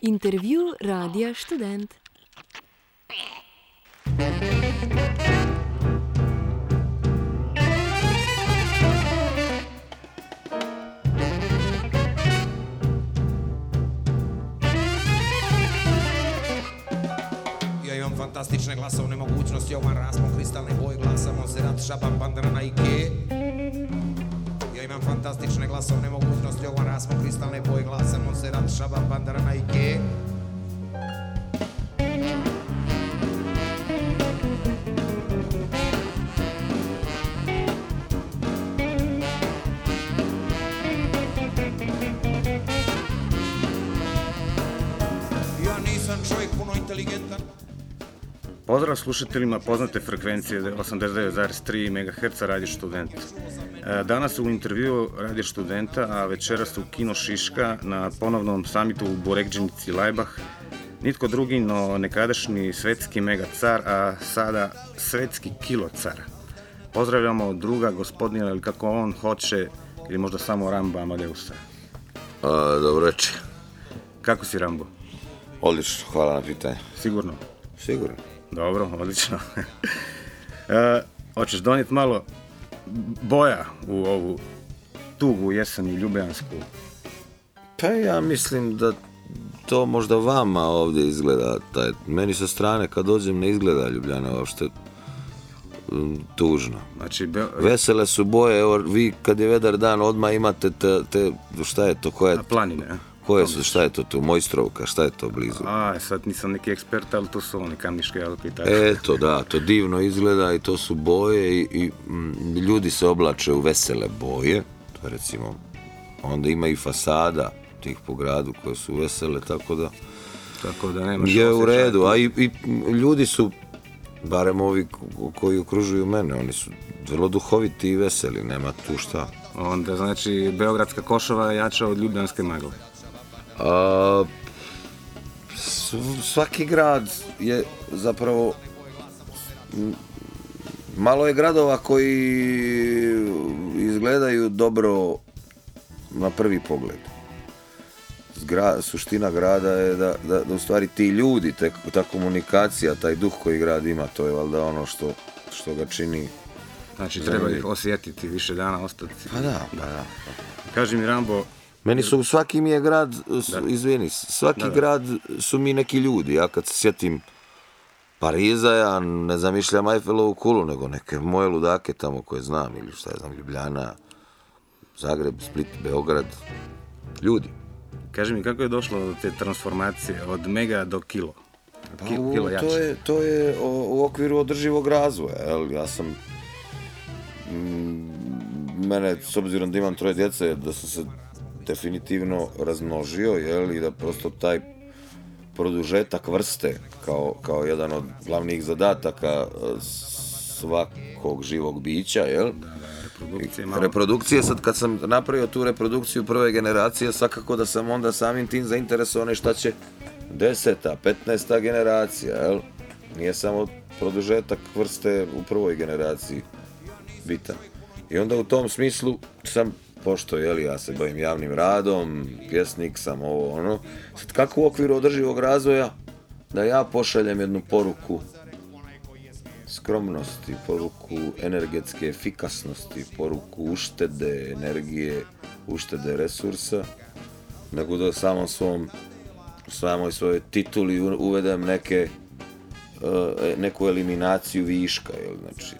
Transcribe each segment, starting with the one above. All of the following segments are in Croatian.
Intervju Radija Študent. Ja imam fantastične glasovne mogućnosti, ovan raspon kristalne boje glasa, Monserrat, Šaban, Bandrana i Ke. Ja imam fantastične glasovne mogućnosti, ovan raspon kristalne boje glasa, Monserrat, Šaban, Bandrana i Ke. Ja nisam čovjek puno inteligentan. Pozdrav slušateljima poznate frekvencije 89,3 MHz Radio Študent. Danas u intervju Radio Študenta, a večeras u Kino Šiška na ponovnom samitu u Borekđenici Lajbah nitko drugi no nekadašnji svetski mega car, a sada svetski kilo car. Pozdravljamo druga gospodina, ili kako on hoće, ili možda samo Rambo Amadeusa. Dobro večer. Kako si, Rambo? Odlično, hvala na pitanje. Sigurno? Sigurno. Dobro, odlično. Hoćeš donijeti malo boja u ovu tugu jeseni ljubljansku? Pa ja mislim da to možda vama ovdje izgleda, meni sa strane kad dođem ne izgleda Ljubljana uopšte tužno. Znači, vesele su boje, evo vi kad je vedar dan odmah imate te šta je to, koje... planine, a? Koje su, šta je to tu, Mojstrovka, šta je to blizu? Sad nisam neki ekspert, ali to su oni Kamniške Alpe i tako. Eto, da, to divno izgleda i to su boje i ljudi se oblače u vesele boje, to recimo, onda ima i fasada tih po gradu koje su vesele, tako da nemaš je u redu, a i ljudi su, barem ovi koji okružuju mene, oni su vrlo duhoviti i veseli, nema tu šta. Onda znači Beogradska košava je jača od ljubljanske magle. Svaki grad je zapravo, malo je gradova koji izgledaju dobro na prvi pogled. Suština grada je da u stvari ti ljudi, ta komunikacija, taj duh koji grad ima, to je valjda ono što ga čini. Znači treba ih osjetiti više dana, ostati. Pa da. Kaži mi, Rambo, meni su, svaki mi je grad, izvini, svaki grad su mi neki ljudi. Ja kad se sjetim Pariza, ja ne zamišljam Eiffelovu kulu, nego neke moje ludake tamo koje znam, ili šta ja znam, Ljubljana, Zagreb, Split, Beograd, ljudi. Kaži mi, kako je došlo do te transformacije od mega do kilo? To je u okviru održivog razvoja. Ja sam, mene, s obzirom da imam 3 djece, da sam se definitivno razmnožio, i da prosto taj produžetak vrste kao jedan od glavnih zadataka svakog živog bića, reprodukcije. Sad kad sam napravio tu reprodukciju prve generacije, svakako da sam onda samim tim zainteresovan šta će 10., 15. generacija, nije samo produžetak vrste u prvoj generaciji bitan. I onda u tom smislu sam, pošto ja se bavim javnim radom, pjesnik sam, ovo ono, sad kako u okviru održivog razvoja da ja pošaljem jednu poruku skromnosti, poruku energetske efikasnosti, poruku uštede energije, uštede resursa, nego da samoj svojoj tituli uvedem neku eliminaciju viška, znači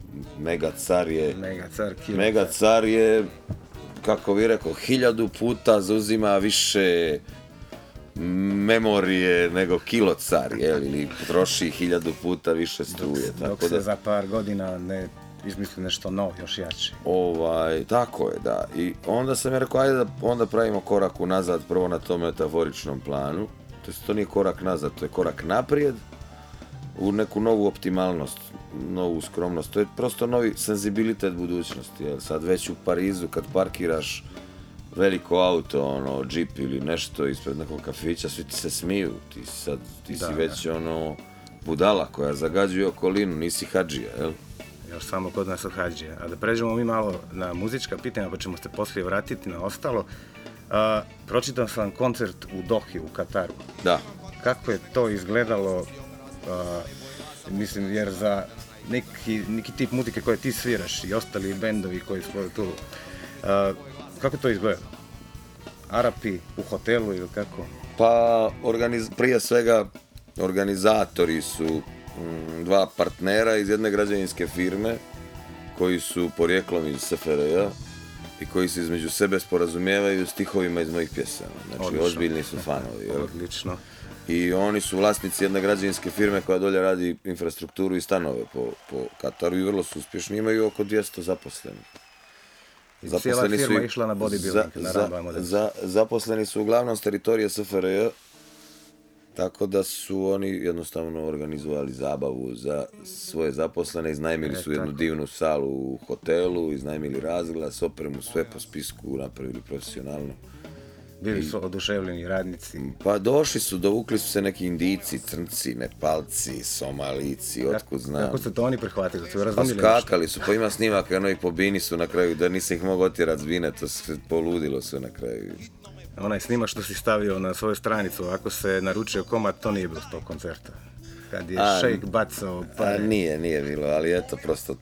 Mega car je, kako bi rekao, 1000 puta zauzima više memorije nego kilo car, ili troši 1000 puta više struje. Dok se za par godina ne izmisli nešto novo, još jače. Tako je, da. I onda sam rekao, ajde da onda pravimo korak unazad, prvo na tom metaforičnom planu. To nije korak nazad, to je korak naprijed, u neku novu optimalnost, novu skromnost. To je prosto novi senzibilitet budućnosti. Sad već u Parizu kad parkiraš veliko auto, džip ili nešto ispred nekog kafića, svi ti se smiju. Ti si već budala koja zagađuje okolinu, nisi hadžija, jel? Još samo kod nas od hadžija. A da pređemo mi malo na muzička pitanja, pa ćemo se poslije vratiti na ostalo. Pročitam sam koncert u Dohi, u Kataru. Da. Kako je to izgledalo, mislim, jer za neki tip muzike koje ti sviraš i ostali bendovi koji su tu, kako to izgleda? Arapi u hotelu ili kako? Pa, prije svega, organizatori su dva partnera iz jedne građevinske firme koji su porijeklom iz SFRJ i koji se između sebe sporazumijevaju stihovima iz mojih pjesama. Znači, odlično. Ozbiljni su fanovi. Jel? Odlično. I oni su vlasnici jedne građevinske firme koja dolje radi infrastrukturu i stanove po Kataru i vrlo su uspješni. Imaju oko 200 zaposlenih. Cijela firma išla na bodybuilding, na Rambama. Zaposleni su uglavnom s teritorija SFRJ, tako da su oni jednostavno organizovali zabavu za svoje zaposlene, iznajmili su jednu divnu salu u hotelu, iznajmili razglas, opremu, sve po spisku napravili profesionalno. Bili su oduševljeni radnici. Pa došli su, dovukli su se neki Indijci, Crnci, Nepalci, Somalici, otkud znam. Kako su to oni prihvatili? Su razumjeli pa skakali su, pa ima snimaka, ono ih po bini su na kraju, da nisam ih mogao otjerati s bine, to se poludilo sve na kraju. Onaj snimak što si stavio na svoju stranicu, ako se naručio komad, to nije bilo s tog koncerta. Kad je Šejk bacao pare. Nije bilo, ali eto, prosto,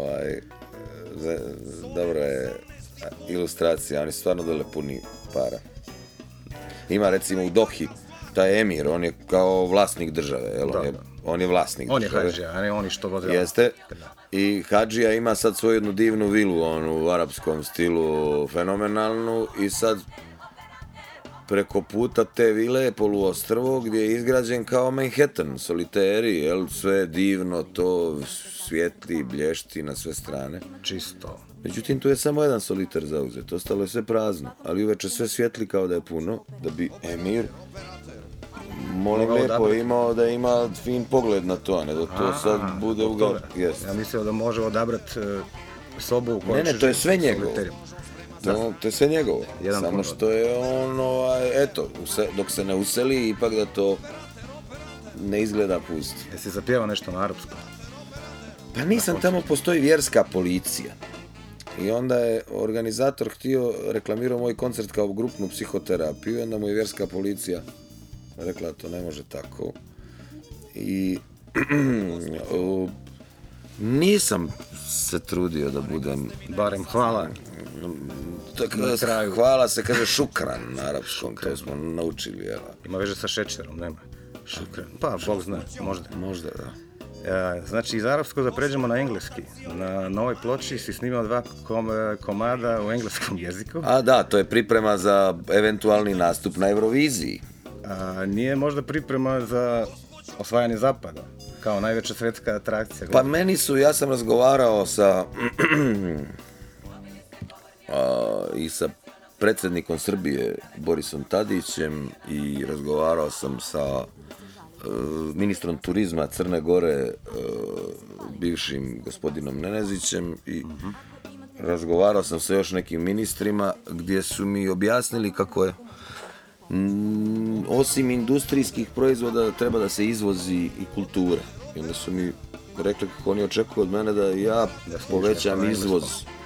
dobra je ilustracija, oni su stvarno dole puni para. Ima recimo u Dohi, taj emir, on je kao vlasnik države, jel? On je vlasnik države. On je hadžija, a ne oni što vode. Jeste. I hadžija ima sad svoju jednu divnu vilu, onu u arapskom stilu, fenomenalnu, i sad preko puta te vile je poluostrvo gdje je izgrađen kao Manhattan, soliteri, jel? Sve divno, to svijetli, blješti na sve strane. Čisto. Međutim, tu je samo jedan soliter zauzet, ostalo je sve prazno, ali uveče sve svijetli kao da je puno, da bi emir, molim lijepo, imao da ima fin pogled na to, a ne da to sad bude ugal. Ja mislio da može odabrati sobu u kojoj Ne, to je sve njegovo. To je sve njegovo, samo što je on, eto, dok se ne useli, ipak da to ne izgleda pusto. Jesi zapjevao nešto na arapskom? Pa nisam, tamo postoji vjerska policija. I onda je organizator htio, reklamirao moj koncert kao grupnu psihoterapiju, onda mu je vjerska policija rekla to ne može tako. I nisam se trudio da budem... Barem hvala. Hvala se kaže šukran na arapskom, to smo naučili. Jel? Ima veže sa šećerom, nema. Šukran. Pa, Bog zna, možda. Možda, da. Znači, iz arapskog da pređemo na engleski. Na novoj ploči si snimao 2 komada u engleskom jeziku. A da, to je priprema za eventualni nastup na Euroviziji. Nije možda priprema za osvajanje zapada, kao najveća svjetska atrakcija? Pa meni su, ja sam razgovarao sa i sa predsjednikom Srbije Borisom Tadićem i razgovarao sam sa ministrom turizma Crne Gore, bivšim gospodinom Nenezićem, i razgovarao sam sa još nekim ministrima gdje su mi objasnili kako je osim industrijskih proizvoda treba da se izvozi i kultura. I onda su mi rekli kako oni očekuju od mene da ja povećam izvoz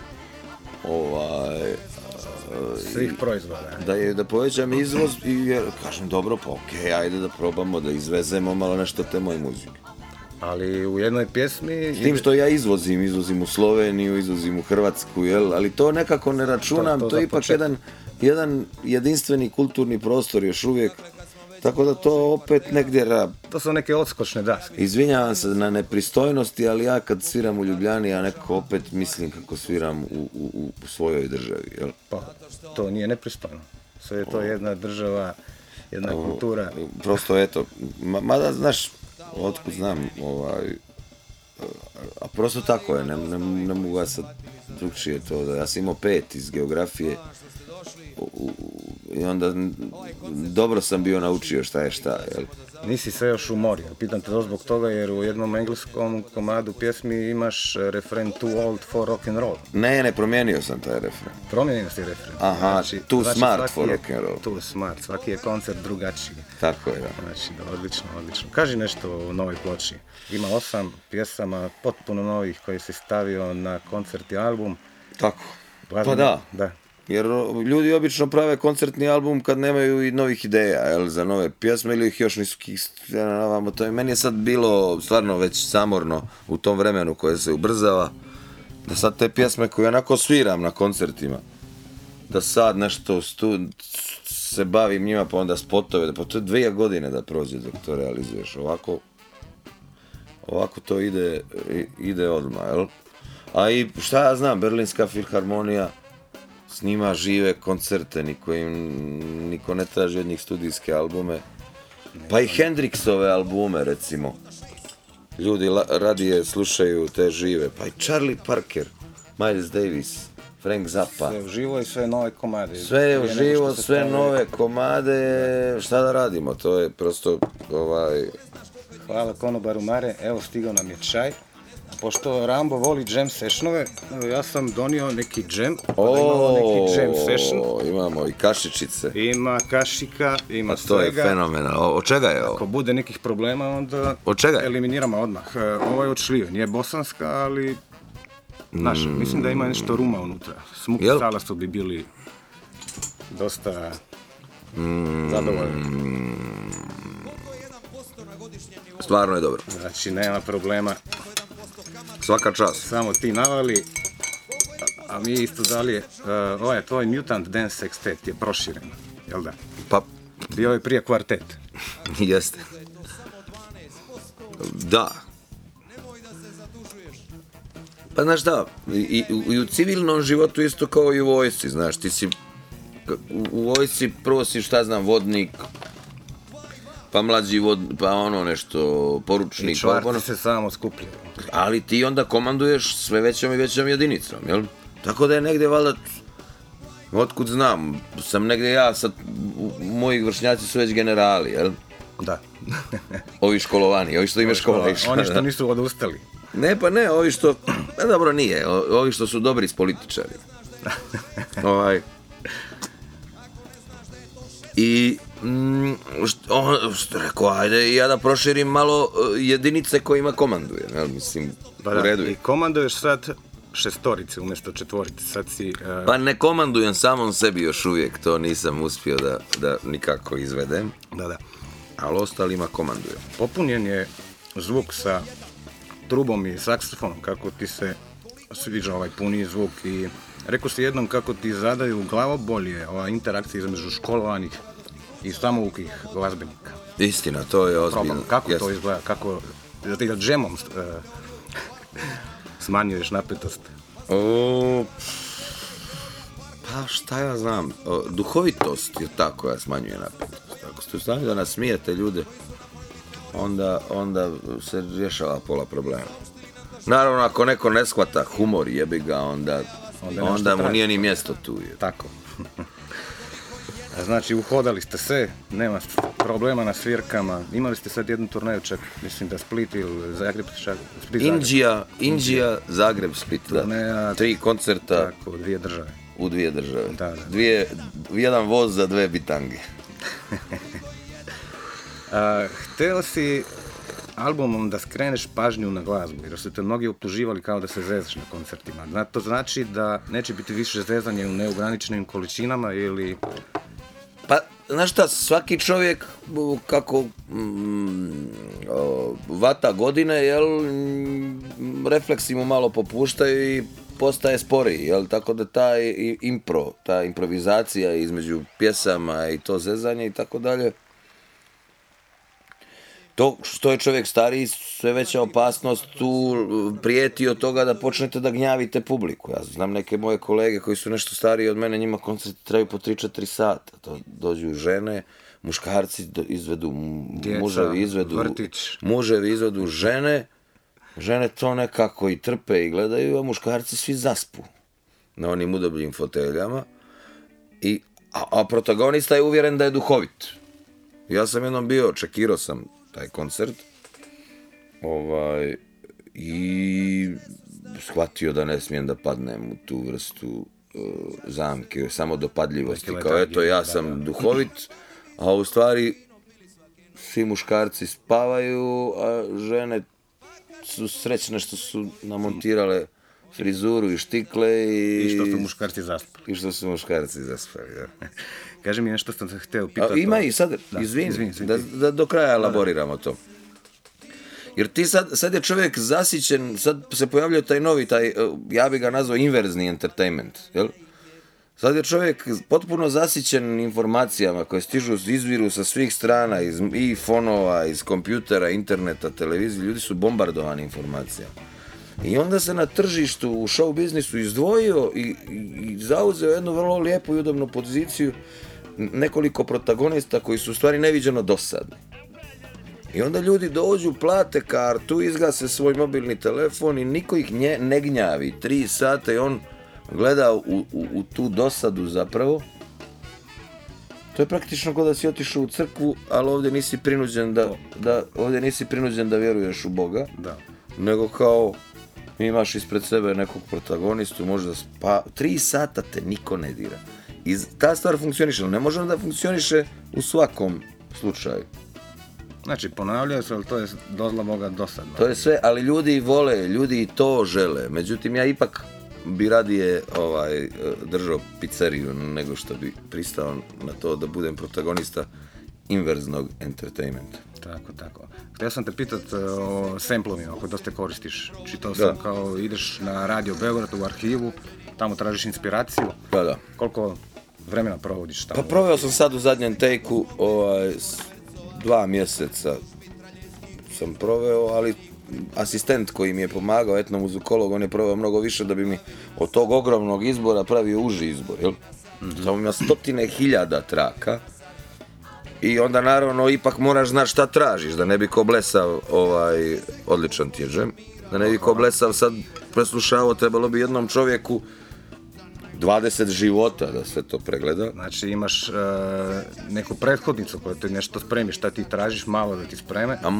svih proizvoda. Da povećam izvoz i kažem dobro, pa okej, ajde da probamo da izvezemo malo nešto te moje muzike. Ali u jednoj pjesmi... S tim što ja izvozim u Sloveniju, izvozim u Hrvatsku, jel? Ali to nekako ne računam, to je ipak jedan jedinstveni kulturni prostor još uvijek, tako da to opet negdje... To su neke odskočne daske. Izvinjavam se na nepristojnosti, ali ja kad sviram u Ljubljani, ja nekako opet mislim kako sviram u svojoj državi, jel? Pa, to nije nepristojno. Sve je to jedna država, jedna kultura. Prosto, eto, mada, znaš, otkud znam, a prosto tako je, ne mogu ja sad drugčije to, da ja sam imao 5 iz geografije i onda dobro sam bio naučio šta je šta, jel? Nisi se još umorio, pitam te to zbog toga jer u jednom engleskom komadu pjesmi imaš refren Too Old for Rock and Roll. Ne, promijenio sam taj refren. Promijenio si refren. Aha, znači, Too Smart for Rock and Roll. Too Smart, svaki je koncert drugačiji. Tako je, da. Znači, da, odlično. Kaži nešto o novoj ploči. Ima 8 pjesama, potpuno novih koje si stavio na koncert i album. Tako, pa da. Jer ljudi obično prave koncertni album kad nemaju i novih ideja, jel, za nove pjesme ili ih još nisu kistinavamo. To je meni je sad bilo stvarno već samorno u tom vremenu koje se ubrzava, da sad te pjesme koje onako sviram na koncertima, da sad nešto se bavim njima, pa onda spotove, pa to je 2 godine da prođe dok to realizuješ. Ovako to ide odmah, jel? A i šta ja znam, Berlinska filharmonija snima žive koncerte, niko ne traži od njih studijske albume. Pa i Hendrixove albume, recimo. Ljudi radije slušaju te žive. Pa i Charlie Parker, Miles Davis, Frank Zappa. Sve uživo i sve nove komade. Sve uživo, sve nove komade. Šta da radimo? To je prosto Hvala konobaru Mare, evo stigao nam je čaj. Pošto Rambo voli jam sessionove, ja sam donio neki jam, imamo neki jam session. Imamo i kašičice. Ima kašika, ima svega. To je fenomenalno. Od čega je ovo? Ako bude nekih problema, onda eliminiramo odmah. Ovo je od šljive, nije bosanska, ali naša. Mislim da ima nešto ruma unutra. Smuk i salasu bi bili dosta zadovoljni. Stvarno je dobro. Znači, nema problema. Svaka čast. Samo ti navali, a mi isto dalje, tvoj Mutant Dance Sextet je proširen, jel da? Pa. Bio je prije kvartet. Jeste. Da. Pa znaš šta, i u civilnom životu isto kao i u vojsci, znaš, ti si u vojsci prvo si, šta znam, vodnik, pa mlađi pa ono nešto, poručnik. I čvarci se samo skupljaju. Ali ti onda komanduješ sve većom i većom jedinicom, jel? Tako da je negdje, valjda, otkud znam, sam negdje ja, sad, moji vršnjaci su već generali, jel? Da. Ovi školovani, ovi što ime škola išla. Oni što nisu odustali. Ne, pa ne, ovi što, dobro nije, ovi što su dobri s političari. I što rekao, ajde i ja da proširim malo jedinice kojima komandujem, jel, mislim, u redu je. I komanduješ sad 6 umjesto 4, sad si... Pa ne komandujem samom sebi još uvijek, to nisam uspio da nikako izvedem. Da. Ali ostalima komandujem. Popunjen je zvuk sa trubom i saksofonom, kako ti se sviđa ovaj puniji zvuk i rekao si jednom kako ti zadaju glavobolje ova interakcija između školovanih i samoukih glazbenika. Istina, to je ozbiljno. Kako to izgleda, kako da ti ga džemom smanjuješ napetost? Pa šta ja znam, duhovitost je ta koja smanjuje napetost. Ako ste u stanju da nasmijete ljude, onda se rješava pola problema. Naravno, ako neko ne shvata humor, jebi ga, onda mu nije ni mjesto tu. Tako. Znači, uhodali ste se, nema problema na svirkama, imali ste sad jednu turneju čak, mislim da Split ili Zagreb, Indija, Zagreb, Split, da. 3 koncerta. Tako, u 2 države. U 2 države. Da. Jedan voz za 2 bitange. Hteo si albumom da skreneš pažnju na glazbu, jer su te mnogi optuživali kao da se zezaš na koncertima. To znači da neće biti više zezanje u neograničenim količinama ili... Pa, znaš šta, svaki čovjek kako vata godine, jel, refleksi mu malo popuštaju i postaje sporiji, jel, tako da ta improvizacija između pjesama i to zezanje i tako dalje, to što je čovjek stariji, sve veća opasnost tu prijeti od toga da počnete da gnjavite publiku. Ja znam neke moje kolege koji su nešto stariji od mene, njima koncerti traju po 3-4 sata. To dođu žene, muškarci izvedu, muževi izvedu žene to nekako i trpe i gledaju, a muškarci svi zaspu na onim udobljim foteljama. A protagonista je uvjeren da je duhovit. Ja sam jednom čekirao sam taj koncert i shvatio da ne smijem da padnem u tu vrstu zamke, samo dopadljivosti, kao eto ja sam duhovit, a u stvari svi muškarci spavaju, a žene su srećne što su namontirale frizuru i štikle I što su muškarci zaspali. I što su muškarci zaspali, da. Kaži mi nešto što sam htio pitati. Ima i sad, izvini, da do kraja elaboriramo to. Jer ti sad je čovjek zasićen, sad se pojavljuje taj novi, ja bi ga nazvao inverzni entertainment, jel? Sad je čovjek potpuno zasićen informacijama koje stižu, izviru sa svih strana, i fonova, iz kompjutera, interneta, televizije, ljudi su bombardovani informacijama. I onda se na tržištu, u show biznisu izdvojio i zauzeo jednu vrlo lijepu i udobnu poziciju nekoliko protagonista koji su u stvari neviđeno dosadni. I onda ljudi dođu, plate kartu, izgase svoj mobilni telefon i niko ih ne gnjavi. 3 sata i on gleda u tu dosadu zapravo. To je praktično kao da si otišao u crkvu, ali ovdje nisi prinuđen da vjeruješ u Boga. Da. Nego kao imaš ispred sebe nekog protagonistu, možda 3 sata te niko ne dira. I ta stvar funkcioniše, ali ne može da funkcioniše u svakom slučaju. Znači, ponavljaju se, ali to je dozla Boga dosadno. To je sve, ali ljudi vole, ljudi i to žele. Međutim, ja ipak bi radije držao pizzeriju nego što bi pristao na to da budem protagonista inverznog entertainmenta. Tako. Htio sam te pitat o samplovima koje dosta koristiš. Čitao sam kao ideš na Radio Beograd u arhivu, tamo tražiš inspiraciju. Da. Koliko vremena provodiš tamo? Pa proveo sam sad u zadnjem take-u 2 mjeseca sam proveo, ali asistent koji mi je pomagao, etnomuzikolog, on je proveo mnogo više da bi mi od tog ogromnog izbora pravio uži izbor, jel? Samo ima 100.000 traka i onda naravno ipak moraš znati šta tražiš, da ne bi ko blesav, odličan ti je džem, da ne bi ko blesav sad preslušao, trebalo bi jednom čovjeku 20 života da sve to pregleda. Znači imaš neku prethodnicu koja ti nešto spremi, šta ti tražiš, malo da ti spreme. A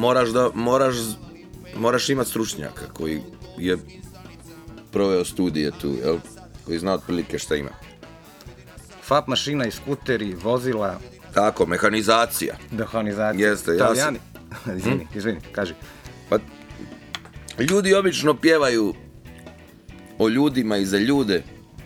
moraš imati stručnjaka koji je proveo studije tu, jel? Koji zna otprilike šta ima. FAP mašina i skuteri, vozila. Tako, mehanizacija. Jeste, Italijani. Izvini, kaži. Pa, ljudi obično pjevaju o ljudima i za ljude.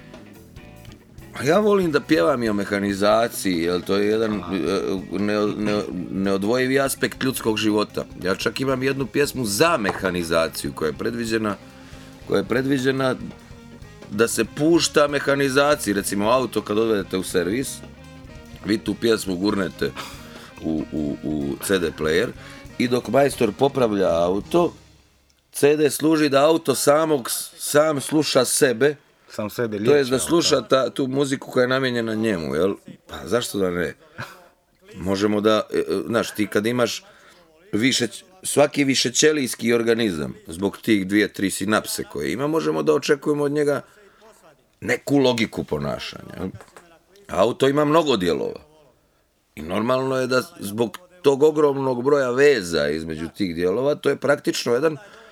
A ja volim da pjevam i o mehanizaciji, jer to je jedan neodvojivi aspekt ljudskog života. Ja čak imam jednu pjesmu za mehanizaciju koja je predviđena da se pušta mehanizaciji. Recimo auto kad odvedete u servis, vi tu pjesmu gurnete u CD player i dok majstor popravlja auto, CD služi da auto sam sluša sebe. Sam sebe liječi. To je da sluša tu muziku koja je namijenjena njemu, jel? Pa zašto da ne? Možemo da, znaš, ti kad imaš svaki višećelijski organizam, zbog tih 2-3 sinapse koje ima, možemo da očekujemo od njega neku logiku ponašanja. Jel? Auto ima mnogo dijelova. I normalno je da zbog tog ogromnog broja veza između tih dijelova, to je praktično jedan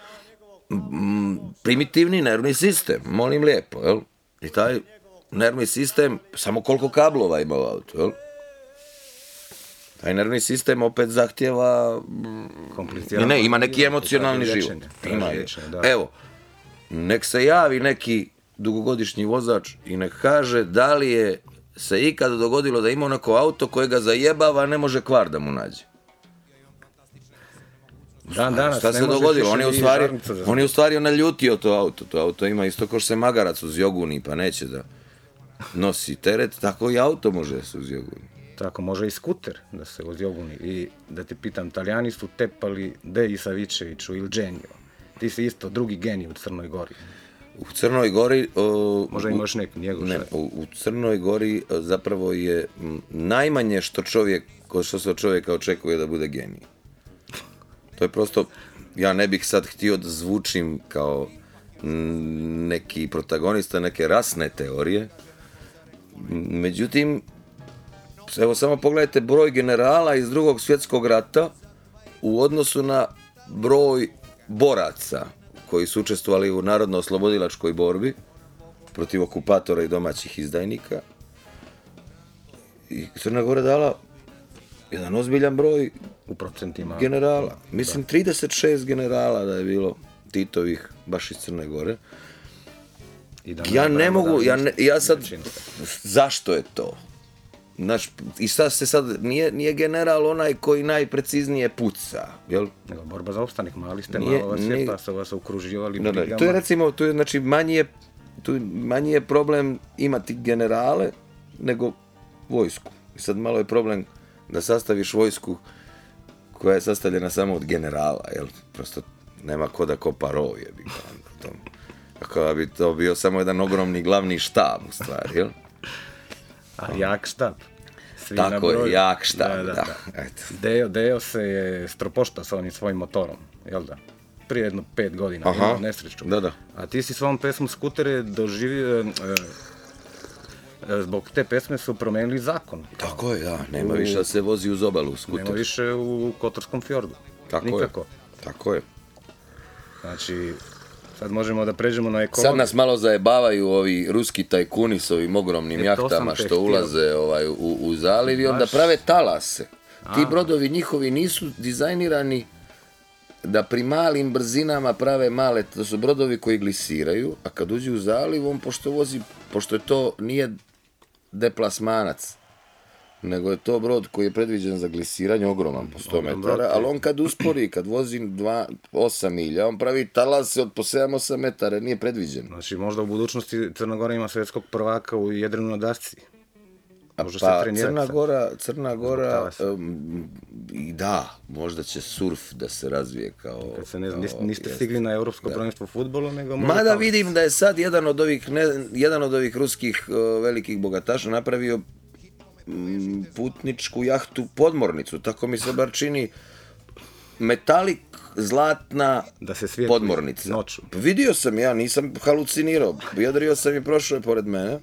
primitivni nervni sistem, molim lijepo, jel? I taj nervni sistem, samo koliko kablova ima u autu, jel? Taj nervni sistem opet zahtjeva ima neki emocionalni život. Evo, nek se javi neki dugogodišnji vozač i nek kaže da li je se ikad dogodilo da ima neko auto koje ga zajebava, a ne može kvar da mu nađe. Šta se dogodilo? On je u stvari naljutio to auto. To auto ima isto kao što se magarac uz joguni pa neće da nosi teret, tako i auto može se uz joguni. Tako, može i skuter da se uz joguni. I da te pitam, Talijani su tepali Deji Savičeviću ili Genio. Ti si isto drugi genij u Crnoj Gori. U Crnoj Gori... Možda imaš neki njegov šef. U Crnoj Gori zapravo je najmanje što se od čovjeka očekuje da bude genij. To je prosto, ja ne bih sad htio da zvučim kao neki protagonista neke rasne teorije. Međutim, evo samo pogledajte broj generala iz Drugog svjetskog rata u odnosu na broj boraca koji su učestvovali u narodno-oslobodilačkoj borbi protiv okupatora i domaćih izdajnika. I Crna Gora dala jedan ozbiljan broj u procentima generala. Mislim 36 generala da je bilo Titovih baš iz Crne Gore. I da Ja ne mogu, ja sad, većinu. zašto je to? Znaš, i šta se sad, nije general onaj koji najpreciznije puca, jel? Nego borba za opstanak, mali ste Nije- malo vas nije- je, pa su vas okruživali Da, brigama. to je recimo, znači manji je problem imati generale nego vojsku. I sad malo je problem da sastaviš vojsku koja je sastavljena samo od generala, jel? Prosto nema ko da kopa rov, jebi ga, to. Kako da bi to bio samo jedan ogromni glavni štab, u stvari, jel? A jak štab. Svi na Tako je, broju. jak štab, da. Eto. Deo se je stropošta sa onim svojim motorom, jel da? Prije jedno 5 godina, Aha, imao nesreću. da. A ti si svom pesmom Skutere doživio, zbog te pesme su promenili zakon. Tako je, da. Nema više da se vozi uz obalu Nema skuter. više u Kotorskom fjordu. Tako Nikako. je. Tako je. Znači, sad možemo da pređemo na ekologiju. Sad nas malo zajebavaju ovi ruski tajkuni s ovim ogromnim E, to sam jahtama te što htio. ulaze u zaliv i onda Baš. prave talase. Ti brodovi njihovi nisu dizajnirani da pri malim brzinama prave male, to su brodovi koji glisiraju, a kad uđe u zaliv, on pošto je to nije deplasmanac, nego je to brod koji je predviđen za glisiranje, ogroman po 100 metara, ali on kad uspori, kad vozi 8 milja, on pravi talase od po 7-8 metara, nije predviđen. Znači, možda u budućnosti Crna Gora ima svjetskog prvaka u jedrinu na dasci. Može se Pa trenirati Crna Gora, talasa. i da, možda će surf da se razvije kao... Kad se ne znam, niste jest. stigli na evropsko prvenstvo fudbalu, nego možda... Mada vidim da je sad jedan od ovih ruskih velikih bogataša napravio putničku jahtu podmornicu, tako mi se bar čini, metalik zlatna Da se svijetli podmornica. noću. Vidio sam, ja nisam halucinirao, jedrio sam i prošao je pored mene.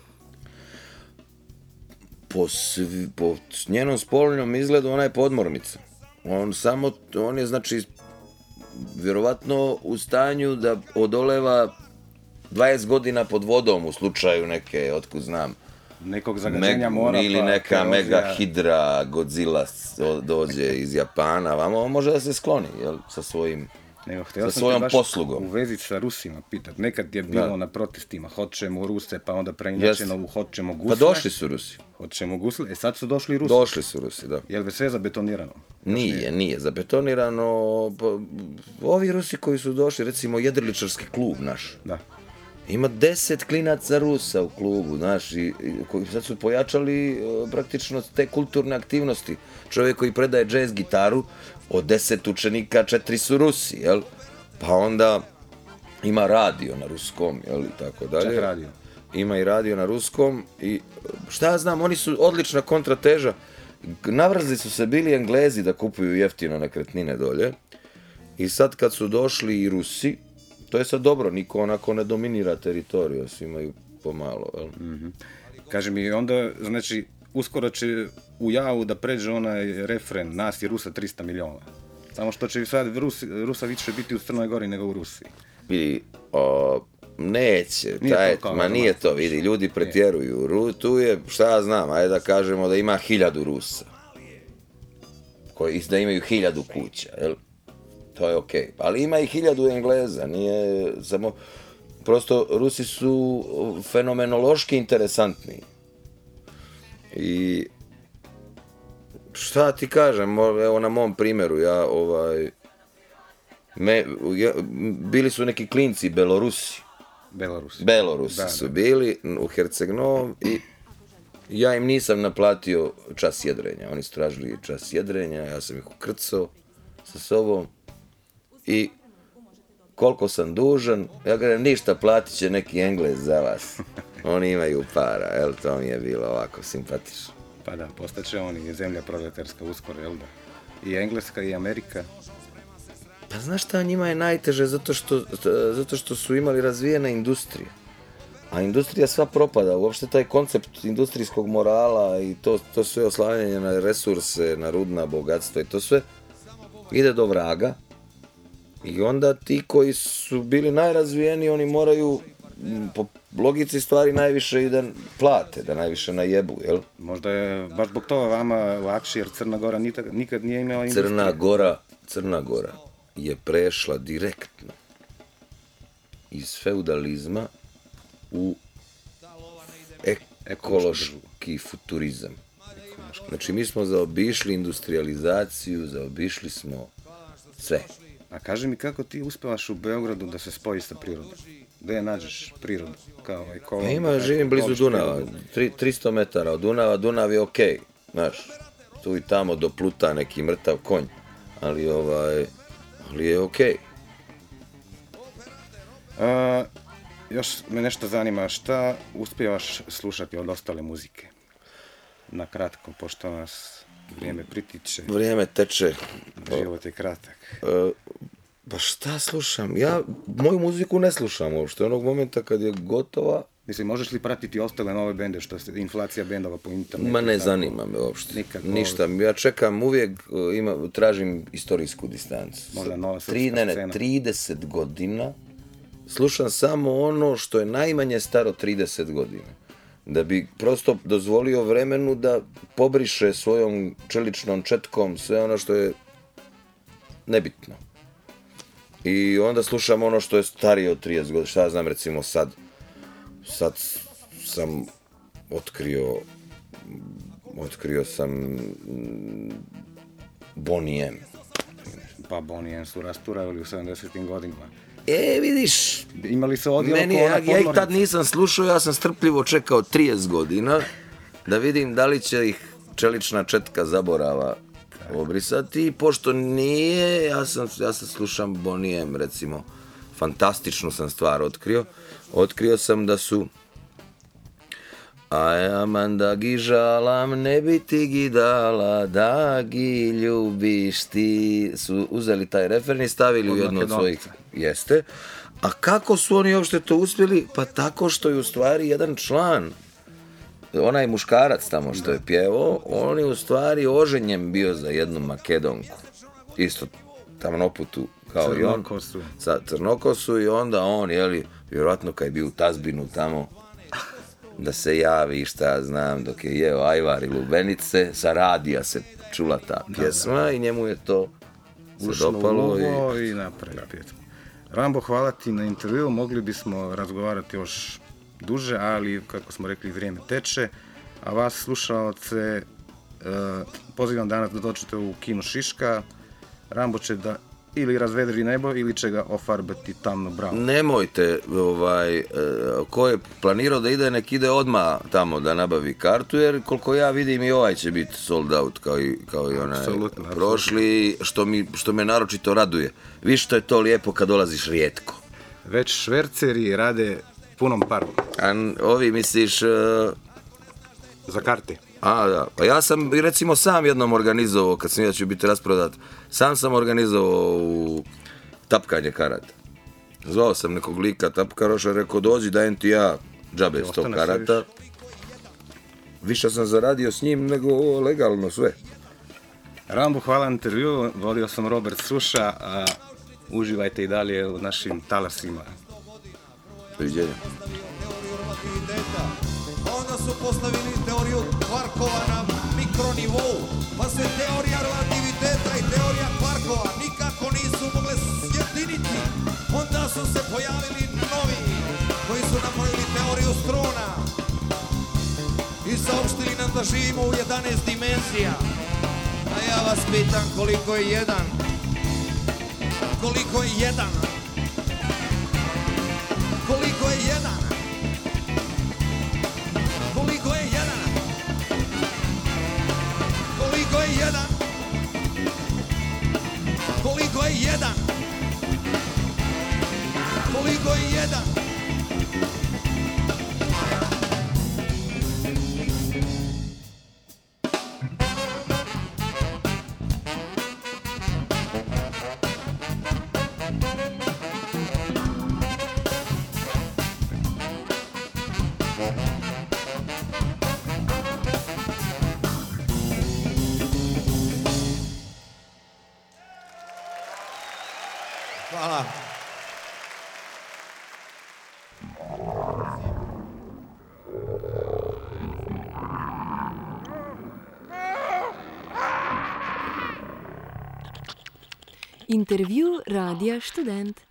Po njenom spoljnom izgledu ona je podmornica. On je znači vjerovatno u stanju da odoleva 20 godina pod vodom u slučaju neke, otkud znam, Nekog zagađenja mora, ili pa neka erozija. mega hidra Godzilla dođe iz Japana, vamo on može da se skloni, jel, sa svojim... Nego, htio sa sam te svojom baš poslugom. u vezi sa Rusima pitat. Nekad je bilo na protestima, hoćemo Ruse, pa onda preinačeno u hoćemo Gusle. Pa došli su Rusi. Hoćemo Gusle, sad su došli Rusi. Došli su Rusi, da. Jel bi sve zabetonirano? Nije zabetonirano. Ovi Rusi koji su došli, recimo jedriličarski klub naš, Da. ima 10 klinaca Rusa u klubu, znaš, i koji sad su pojačali praktično te kulturne aktivnosti. Čovjek koji predaje jazz gitaru, od 10 učenika 4 su Rusi, jel? Pa onda ima radio na ruskom, jel, i tako dalje. Čak radio. Ima i radio na ruskom i šta ja znam, oni su odlična kontrateža. Navrzli su se bili Englezi da kupuju jeftino nekretnine dolje i sad kad su došli i Rusi, to je sad dobro, niko onako ne dominira teritoriju, svi imaju pomalo, jel? Kaže mi, onda, znači, uskoro će u javu da pređe onaj refren, nas je Rusa 300 miliona. Samo što će sad Rusa više biti u Crnoj Gori nego u Rusiji. I neće, Nije to kao nije to, vidi, ljudi pretjeruju. Tu je, šta ja znam, ajde da kažemo da ima 1000 Rusa. Da imaju 1000 kuća, jel? To je okej. Ali ima i 1000 Engleza, nije samo... Prosto, Rusi su fenomenološki interesantni. I... Šta ti kažem, evo na mom primjeru, bili su neki klinci Belorusi. Belorusi su bili u Herceg-Novom i ja im nisam naplatio čas jedrenja. Oni su tražili čas jedrenja, ja sam ih ukrcao sa sobom i koliko sam dužan, ja kažem ništa, platit će neki Englez za vas. Oni imaju para, jel, to mi je bilo ovako simpatično. Pa da, postaće oni zemlja proletarska uskoro, jel da? I Engleska i Amerika. Pa znaš šta, njima je najteže zato što su imali razvijene industrije. A industrija sva propada, uopšte taj koncept industrijskog morala i to sve oslanjanje na resurse, na rudna bogatstva i to sve ide do vraga. I onda ti koji su bili najrazvijeniji, oni moraju po logici stvari najviše i da plate, da najviše najebu, jel? Možda je baš zbog toga vama lakše, jer Crna Gora nikad nije imala industriju. Crna Gora je prešla direktno iz feudalizma u ekološki futurizam. Znači, mi smo zaobišli industrializaciju, zaobišli smo sve. A kaži mi kako ti uspevaš u Beogradu da se spoji sa prirodom? Da je nađeš prirodu kao ekolog? Živim blizu Dunava, 300 metara od Dunava, Dunav je okej, znaš, tu i tamo dopluta neki mrtav konj, ali je okej. Još me nešto zanima, šta uspijevaš slušati od ostale muzike? Na kratko, pošto nas vrijeme pritiče. Vrijeme teče. Život je kratak. Pa šta slušam? Ja moju muziku ne slušam uopšte. Onog momenta kad je gotova... Mislim, možeš li pratiti ostale nove bende, što se inflacija bendova po internetu? Ma ne zanima me uopšte. Ništa. Ja čekam uvijek, tražim istorijsku distancu. Možda nova srpska scena. 30 godina slušam samo ono što je najmanje staro 30 godina. Da bi prosto dozvolio vremenu da pobriše svojom čeličnom četkom sve ono što je nebitno. I onda slušam ono što je starije od 30 godina. Šta znam, recimo sad sam otkrio sam Bonnie M. Pa Bonnie M su rasturali u 70. godinama. Vidiš, imali se odjel oko ona podmornica. Ja ih tad nisam slušao, ja sam strpljivo čekao 30 godina da vidim da li će ih čelična četka zaborava obrisati, i pošto nije, ja sam slušam Bonnie M, recimo, fantastičnu sam stvar otkrio sam da su a jaman da gi žalam, ne bi ti gi dala, da gi ljubiš ti, su uzeli taj referen i stavili u jednu od svojih, jeste. A kako su oni uopšte to uspjeli? Pa tako što je u stvari jedan član, onaj muškarac tamo što je pjevao, on je u stvari oženjen bio za jednu Makedonku, isto tamnoputu kao i on, crnokosu, i onda on, vjerojatno kad je bio u tazbinu tamo, da se javi, šta znam, dok je jeo ajvar i lubenice, sa radija se čula ta pjesma i njemu je to se dopalo i napravio pjesmu. Rambo, hvala ti na intervju, mogli bismo razgovarati još duže, ali kako smo rekli, vrijeme teče, a vas slušalce pozivam danas da dođete u kino Šiška. Rambo će da ili razvedri nebo ili će ga ofarbati tamno bravo. Nemojte, ko je planirao da ide, nek ide odmah tamo da nabavi kartu, jer koliko ja vidim i ovaj će biti sold out kao i onaj prošli, što me naročito raduje. Viš što je to lijepo kad dolaziš rijetko. Već šverceri rade punom parom. A ovi misliš... Za karte. Da. Pa ja sam recimo sam jednom organizovao, kad sam ja ću biti rasprodat, sam organizovao u tapkanje karata. Zvao sam nekog lika tapkaroša, rekao dođi dajem ti ja džabe 100 karata. Više sam zaradio s njim nego legalno sve. Rambo, hvala na intervju, vodio sam Robert Suša, a uživajte i dalje u našim talasima. Priđenja. Onda su postavili teoriju kvarkova na mikronivou, pa se teorija relativiteta i teorija kvarkova nikako nisu mogle sjediniti. Onda su se pojavili novi koji su napravili teoriju struna i saopštili nam da živimo u 11 dimenzija. A ja vas pitam koliko je jedan? Koliko je jedan? Koliko je jedan? Koliko je jedan? Koliko je jedan? Koliko je jedan? Koliko je jedan? Hvala. Intervju Radija Študent.